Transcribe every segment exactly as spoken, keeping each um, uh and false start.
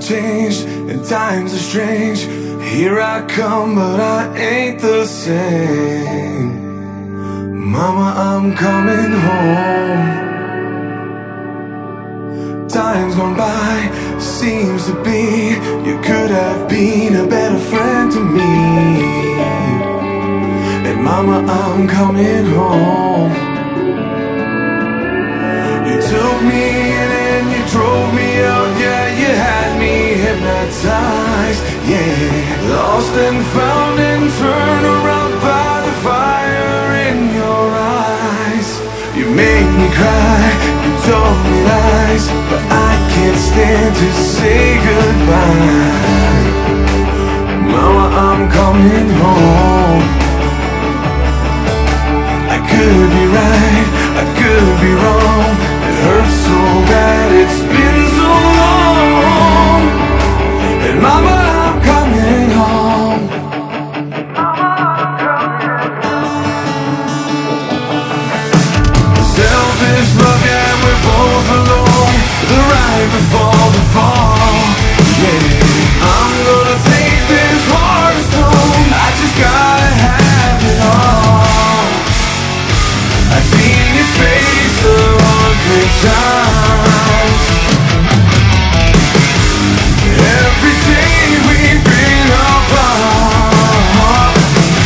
changed and times are strange. Here I come, but I ain't the same. Mama, I'm coming home. Time's gone by, seems to be you could have been a better friend to me. And mama, I'm coming home. You took me in and you drove me out, yeah, you had me hypnotized, yeah. Lost and found and turned around by the fire in your eyes. You made me cry, you told me lies, but I can't stand to say goodbye. Mama, I'm coming home. I could be right, I could be wrong. It hurts so bad, it's been so long. And mama, I'm coming home. Selfish love, yeah, we're both alone. The ride before the fall, yeah. I'm gonna take this heart home. I just gotta have it all. I've seen your face a hundred times. Every day we've been apart.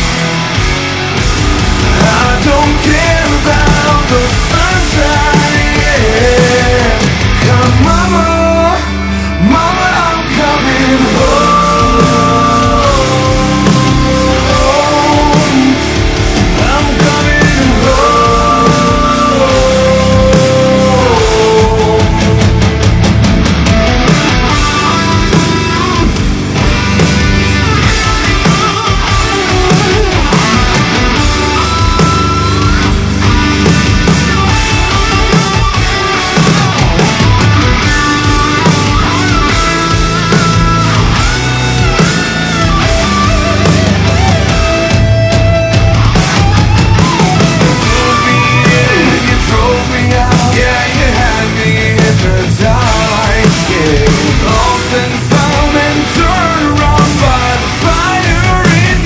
I don't care about the sunshine, yeah. 'Cause mama, mama, I'm coming home. I'm coming home.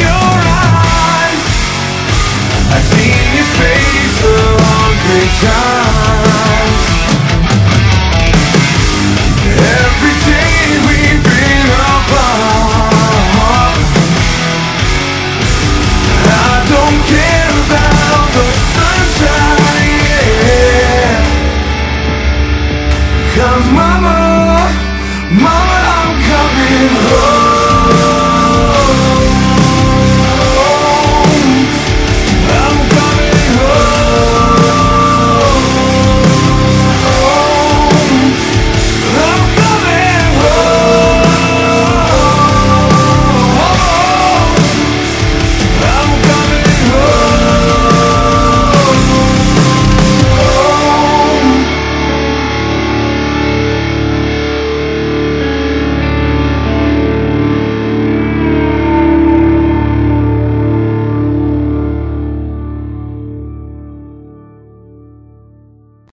Time